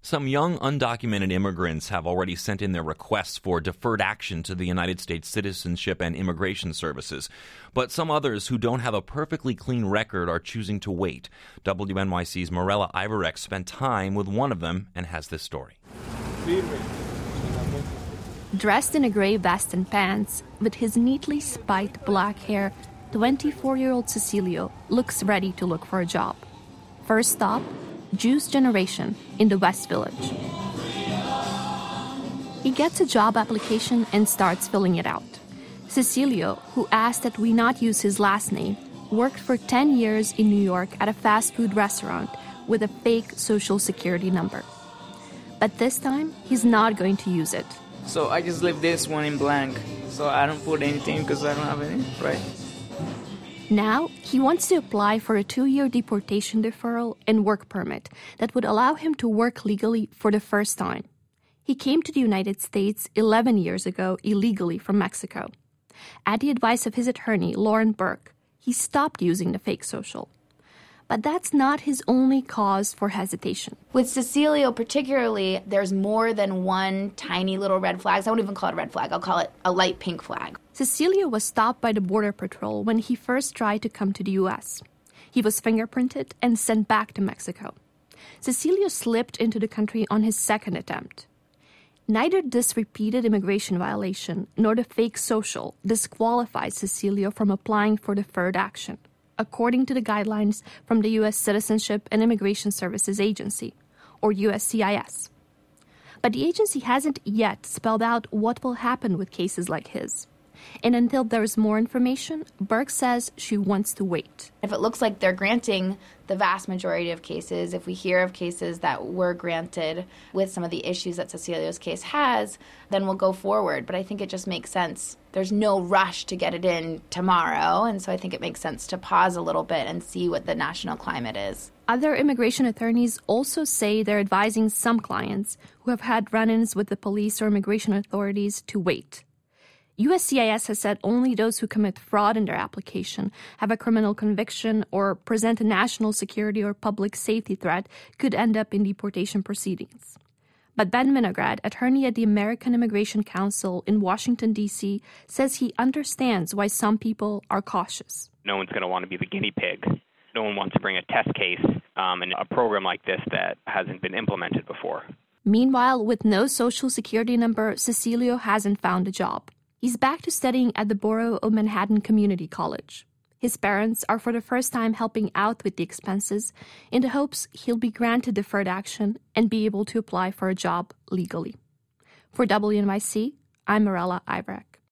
Some young undocumented immigrants have already sent in their requests for deferred action to the United States Citizenship and Immigration Services. But some others who don't have a perfectly clean record are choosing to wait. WNYC's Mirella Iverek spent time with one of them and has this story. Dressed in a gray vest and pants, with his neatly spiked black hair, 24-year-old Cecilio looks ready to look for a job. First stop, Juice Generation in the West Village. He gets a job application and starts filling it out. Cecilio, who asked that we not use his last name, worked for 10 years in New York at a fast food restaurant with a fake social security number. But this time, he's not going to use it. So I just leave this one in blank. So I don't put anything because I don't have any, right? Now, he wants to apply for a 2-year deportation deferral and work permit that would allow him to work legally for the first time. He came to the United States 11 years ago illegally from Mexico. At the advice of his attorney, Lauren Burke, he stopped using the fake social. But that's not his only cause for hesitation. With Cecilio particularly, there's more than one tiny little red flag. I won't even call it a red flag. I'll call it a light pink flag. Cecilio was stopped by the Border Patrol when he first tried to come to the U.S. He was fingerprinted and sent back to Mexico. Cecilio slipped into the country on his second attempt. Neither this repeated immigration violation nor the fake social disqualifies Cecilio from applying for deferred action, according to the guidelines from the U.S. Citizenship and Immigration Services Agency, or USCIS. But the agency hasn't yet spelled out what will happen with cases like his. And until there's more information, Burke says she wants to wait. If it looks like they're granting the vast majority of cases, if we hear of cases that were granted with some of the issues that Cecilio's case has, then we'll go forward. But I think it just makes sense. There's no rush to get it in tomorrow, and so I think it makes sense to pause a little bit and see what the national climate is. Other immigration attorneys also say they're advising some clients who have had run-ins with the police or immigration authorities to wait. USCIS has said only those who commit fraud in their application, have a criminal conviction, or present a national security or public safety threat could end up in deportation proceedings. But Ben Vinograd, attorney at the American Immigration Council in Washington, D.C., says he understands why some people are cautious. No one's going to want to be the guinea pig. No one wants to bring a test case in a program like this that hasn't been implemented before. Meanwhile, with no social security number, Cecilio hasn't found a job. He's back to studying at the Borough of Manhattan Community College. His parents are for the first time helping out with the expenses in the hopes he'll be granted deferred action and be able to apply for a job legally. For WNYC, I'm Mirella Iverek.